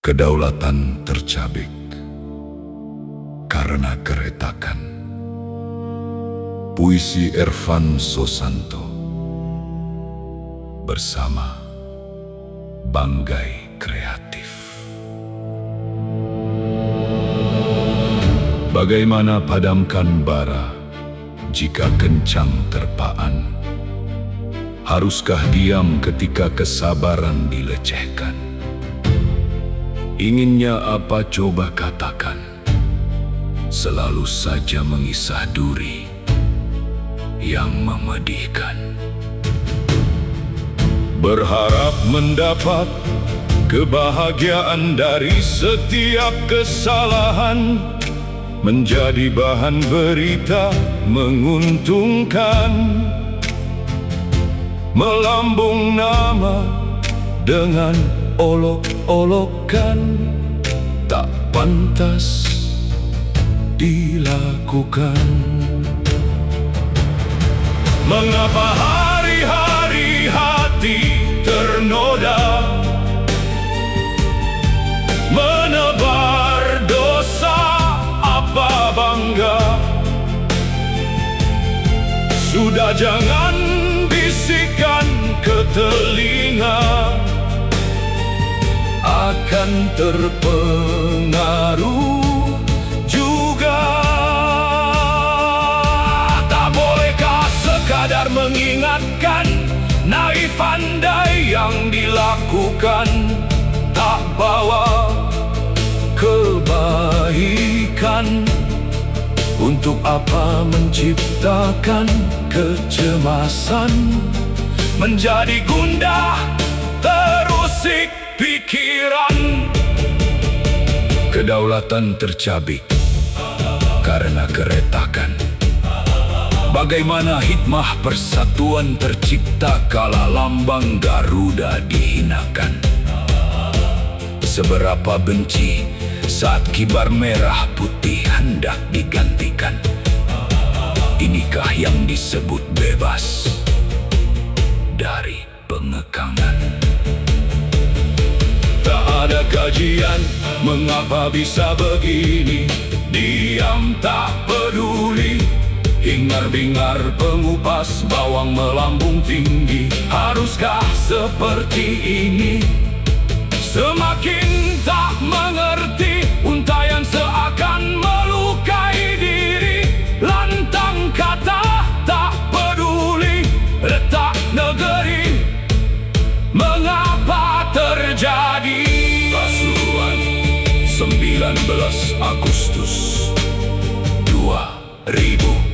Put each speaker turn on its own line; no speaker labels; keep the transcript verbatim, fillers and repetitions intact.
Kedaulatan tercabik karena keretakan. Puisi Ervan Sosanto bersama Banggai Kreatif. Bagaimana padamkan bara jika kencang terpaan? Haruskah diam ketika kesabaran dilecehkan? Inginnya apa coba katakan, selalu saja mengisah duri yang memedihkan. Berharap mendapat kebahagiaan dari setiap kesalahan, menjadi bahan berita menguntungkan. Melambung nama dengan olok-olokan tak pantas dilakukan. Mengapa hari-hari hati ternoda, menebar dosa apa bangga? Sudah jangan bisikan ke telinga, akan terpengaruh juga. Tak bolehkah sekadar mengingatkan naif andai yang dilakukan tak bawa kebaikan? Untuk apa menciptakan kecemasan, menjadi gundah terusik pikiran? Kedaulatan tercabik karena keretakan. Bagaimana hikmah persatuan tercipta kala lambang Garuda dihinakan? Seberapa benci saat kibar merah putih hendak digantikan? Inikah yang disebut bebas dari pengekangan? Tak ada kajian mengapa bisa begini, diam tak peduli. Hingar-bingar pengupas bawang melambung tinggi. Haruskah seperti ini? Semakin tak mengerti, untayan seakan melukai diri. Lantang kata tak peduli, retak negeri mengapa terjadi? Pasuruan, sembilan belas Agustus dua ribu